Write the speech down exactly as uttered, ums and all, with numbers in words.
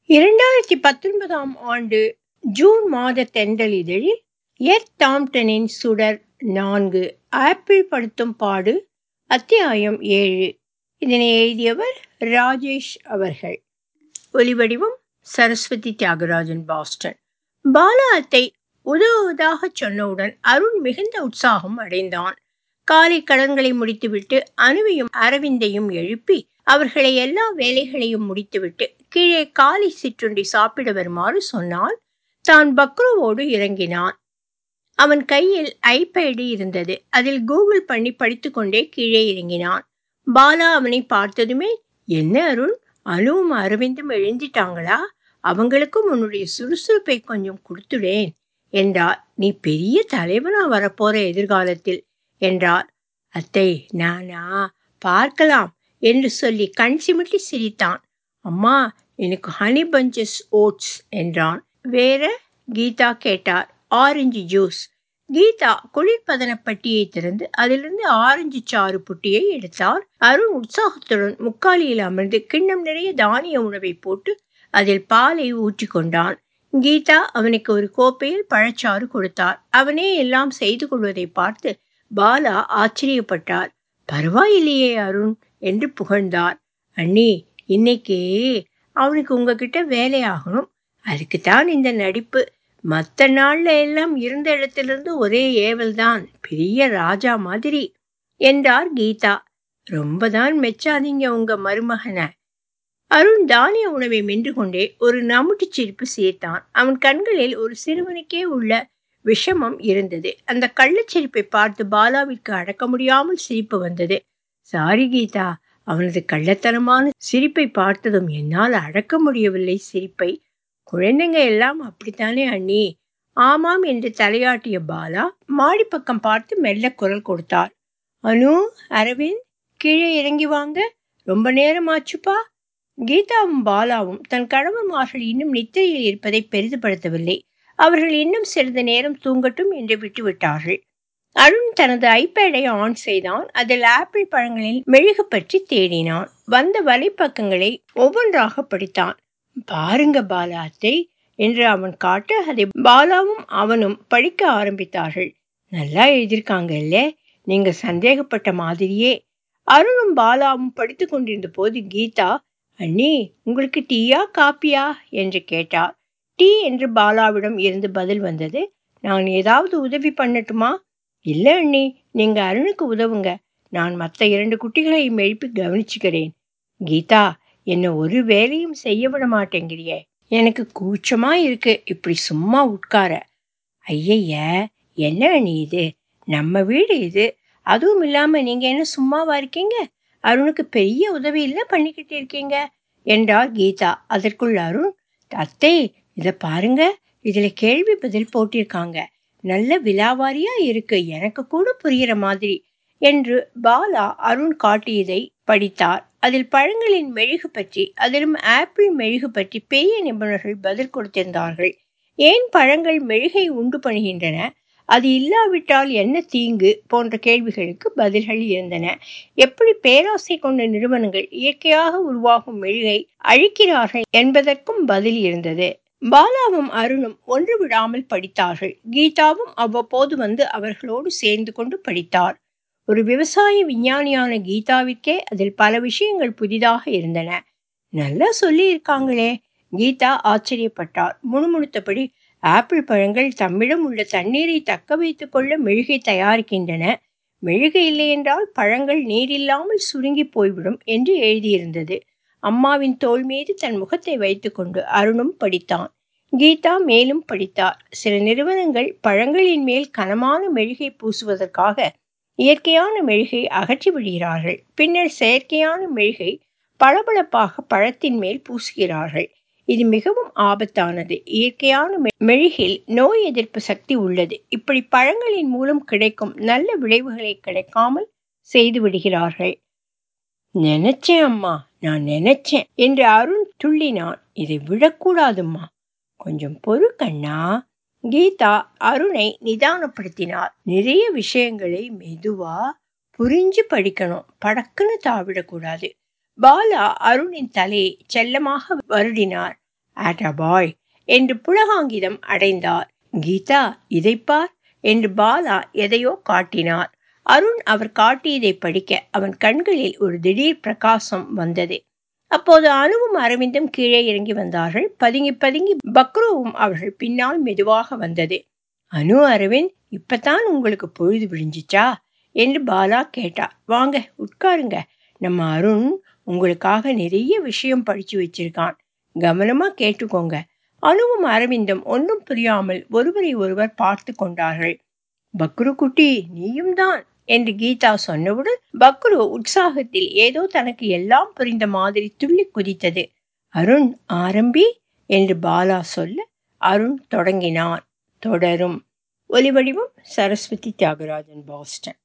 இரண்டாயிரத்தி பத்தொன்பதாம் ஆண்டு ஜூன் மாத தென்றலிதழில் எர்த் டாம்டனின் சுடர் நான்கு ஆப்பிள் படுத்தும் பாடு அத்தியாயம் ஏழு. இதனை எழுதியவர் ராஜேஷ் அவர்கள். ஒலிவடிவம் சரஸ்வதி தியாகராஜன், பாஸ்டன். பாலா அத்தை உதவுவதாக சொன்னவுடன் அருண் மிகுந்த உற்சாகம் அடைந்தான். காலை கடன்களை முடித்துவிட்டு அனுவையும் அரவிந்தையும் எழுப்பி அவர்களை எல்லா வேலைகளையும் முடித்துவிட்டு கீழே காலை சிற்றுண்டி சாப்பிட வருமாறு சொன்னால் தான் பக்ருவோடு இறங்கினான். அவன் கையில் ஐபேடு இருந்தது. அதில் கூகுள் பண்ணி படித்துக்கொண்டே கீழே இறங்கினான். பாலா அவனை பார்த்ததுமே, என்ன அருண், அனுவும் அரவிந்தும் எழுந்திட்டாங்களா? அவங்களுக்கும் உன்னுடைய சுறுசுறுப்பை கொஞ்சம் கொடுத்துடேன் என்றார். நீ பெரிய தலைவனா வரப்போற எதிர்காலத்தில் என்றார். அத்தை, நானா? பார்க்கலாம் என்று சொல்லி கண் சிமிட்டி சிரித்தான். அம்மா, எனக்கு ஹனி பஞ்சஸ் ஓட்ஸ் என்றான். வேற? கீதா கேட்டார். Orange juice. கீதா குளிர்பதன பட்டியை திறந்து அதிலிருந்து ஆரஞ்சு சாறு புட்டியை எடுத்தார். அருண் உற்சாகத்துடன் முக்காலியில் அமர்ந்து கிண்ணம் நிறைய தானிய உணவை போட்டு அதில் பாலை ஊற்றி கொண்டான். கீதா அவனுக்கு ஒரு கோப்பையில் பழச்சாறு கொடுத்தார். அவனே எல்லாம் செய்து கொள்வதை பார்த்து பாலா ஆச்சரியப்பட்டார். பரவாயில்லையே அருண் என்று புகழ்ந்தார். அண்ணி, இன்னைக்கு அவனுக்கு உங்ககிட்ட வேலையாகணும், அதுக்குத்தான் இந்த நடிப்பு. மற்ற நாள்ல எல்லாம் இருந்த இடத்திலிருந்து ஒரே ஏவல் தான், பெரிய ராஜா மாதிரி என்றார் கீதா. ரொம்பதான் மெச்சாதீங்க உங்க மருமகனை. அருண் தானிய உணவை மென்று கொண்டே ஒரு நமுட்டு சிரிப்பு சேர்த்தான். அவன் கண்களில் ஒரு சிறுவனுக்கே உள்ள விஷமம் இருந்தது. அந்த கள்ளச்சிரிப்பை பார்த்து பாலாவிற்கு அடக்க முடியாமல் சிரிப்பு வந்தது. சாரி கீதா, அவனது கள்ளத்தனமான சிரிப்பை பார்த்ததும் என்னால் அடக்க முடியவில்லை சிரிப்பை. குழந்தைங்க எல்லாம் அப்படித்தானே அண்ணி? ஆமாம் என்று தலையாட்டிய பாலா மாடிப்பக்கம் பார்த்து மெல்ல குரல் கொடுத்தார். அனு, அரவிந்த், கீழே இறங்கி வாங்க, ரொம்ப நேரமாச்சுப்பா. கீதாவும் பாலாவும் தன் கணவன்மார்கள் இன்னும் நித்திரையில் இருப்பதை பெரிதுபடுத்தவில்லை. அவர்கள் இன்னும் சிறிது நேரம் தூங்கட்டும் என்று விட்டுவிட்டார்கள். அருண் தனது ஐபேடை ஆன் செய்தான். அதில் ஆப்பிள் பழங்களில் மெழுகு பற்றி தேடினான். வந்த வலைப்பக்கங்களை ஒவ்வொன்றாக படித்தான். பாருங்க பாலா அத்தை என்று அவன் காட்ட அதை பாலாவும் அவனும் படிக்க ஆரம்பித்தார்கள். நல்லா எழுதியிருக்காங்க இல்ல, நீங்க சந்தேகப்பட்ட மாதிரியே. அருணும் பாலாவும் படித்து கொண்டிருந்த போது கீதா, அண்ணி, உங்களுக்கு டீயா காப்பியா என்று கேட்டார். டீ என்று பாலாவிடம் இருந்து பதில் வந்தது. நான் ஏதாவது உதவி பண்ணட்டுமா? இல்லை அண்ணி, நீங்க அருணுக்கு உதவுங்க, நான் மற்ற இரண்டு குட்டிகளையும் எழுப்பி கவனிச்சுக்கிறேன். கீதா, என்ன ஒரு வேலையும் செய்ய விட மாட்டேங்கிறியே, எனக்கு கூச்சமா இருக்கு இப்படி சும்மா உட்கார. ஐய, என்ன அண்ணி இது, நம்ம வீடு இது. அதுவும் இல்லாம நீங்க என்ன சும்மாவா இருக்கீங்க? அருணுக்கு பெரிய உதவி இல்லை பண்ணிக்கிட்டு இருக்கீங்க என்றார் கீதா. அதற்குள் அருண், அத்தை இதை பாருங்க, இதுல கேள்வி பதில் போட்டிருக்காங்க, நல்ல விலாவாரியா இருக்கு, எனக்கு கூட புரிகிற மாதிரி என்று பாலா அருண் காட்டியதை படித்தார். அதில் பழங்களின் மெழுகு பற்றி, அதிலும் ஆப்பிள் மெழுகு பற்றி பெரிய நிபுணர்கள் பதில் கொடுத்திருந்தார்கள். ஏன் பழங்கள் மெழுகை உண்டு பண்ணுகின்றன, அது இல்லாவிட்டால் என்ன தீங்கு போன்ற கேள்விகளுக்கு பதில்கள் இருந்தன. எப்படி பேராசை கொண்ட நிறுவனங்கள் இயற்கையாக உருவாகும் மெழுகை அழிக்கிறார்கள் என்பதற்கும் பதில் இருந்தது. பாலாவும் அருணும் ஒன்று விடாமல் படித்தார்கள். கீதாவும் அவ்வப்போது வந்து அவர்களோடு சேர்ந்து கொண்டு படித்தார். ஒரு விவசாய விஞ்ஞானியான கீதாவிற்கே அதில் பல விஷயங்கள் புதிதாக இருந்தன. நல்லா சொல்லி இருக்காங்களே, கீதா ஆச்சரியப்பட்டார். முணுமுணுத்தபடி, ஆப்பிள் பழங்கள் தம்மிடம் உள்ள தண்ணீரை தக்க வைத்துக் கொள்ள மெழுகை தயாரிக்கின்றன, மெழுகு இல்லை என்றால் பழங்கள் நீரில்லாமல் சுருங்கி போய்விடும் என்று எழுதியிருந்தது. அம்மாவின் தோள் மீது தன் முகத்தை வைத்துக்கொண்டு அருணும் படித்தான். கீதா மேலும் படித்தார். சில நிறுவனங்கள் பழங்களின் மேல் கனமான மெழுகை பூசுவதற்காக இயற்கையான மெழுகை அகற்றி விடுகிறார்கள். பின்னர் செயற்கையான மெழுகை பளபளப்பாக பழத்தின் மேல் பூசுகிறார்கள். இது மிகவும் ஆபத்தானது. இயற்கையான மெழுகில் நோய் எதிர்ப்பு சக்தி உள்ளது. இப்படி பழங்களின் மூலம் கிடைக்கும் நல்ல விளைவுகளை கிடைக்காமல் செய்து விடுகிறார்கள். நினைச்சேன் அம்மா, நான் நினைச்சேன் என்று அருண் துள்ளினான். இதை விடக்கூடாதும்மா, கொஞ்சம் பொறு கண்ணா. கீதா அருணை நிதானப்படுத்தினார். நிறைய விஷயங்களை மெதுவா புரிஞ்சு படிக்கணும், படக்குன்னு தாவிடக்கூடாது. பாலா அருணின் தலையை செல்லமாக வருடினார். ஆட்டா பாய் என்று புலகாங்கிதம் அடைந்தார். கீதா, இதைப்பார் என்று பாலா எதையோ காட்டினார். அருண் அவர் காட்டியதை படிக்க அவன் கண்களில் ஒரு திடீர் பிரகாசம் வந்தது. அப்போது அனுவும் அரவிந்தும் கீழே இறங்கி வந்தார்கள். பதுங்கி பதுங்கி பக்ருவும் அவர்கள் பின்னால் மெதுவாக வந்தது. அனு, அரவிந்த், இப்பதான் உங்களுக்கு பொழுது விழிஞ்சிச்சா என்று பாலா கேட்டார். வாங்க உட்காருங்க, நம்ம அருண் உங்களுக்காக நிறைய விஷயம் படிச்சு வச்சிருக்கான், கவனமா கேட்டுக்கோங்க. அனுவும் அரவிந்தும் ஒன்றும் புரியாமல் ஒருவரை ஒருவர் பார்த்து கொண்டார்கள். பக்ரு குட்டி, நீயும் தான் என்று கீதா சொன்னவுடன் பக்ரு உற்சாகத்தில் ஏதோ தனக்கு எல்லாம் புரிந்த மாதிரி துள்ளி குதித்தது. அருண் ஆரம்பி என்று பாலா சொல்ல அருண் தொடங்கினான். தொடரும். ஒலிவடிவம் சரஸ்வதி தியாகராஜன், பாஸ்டன்.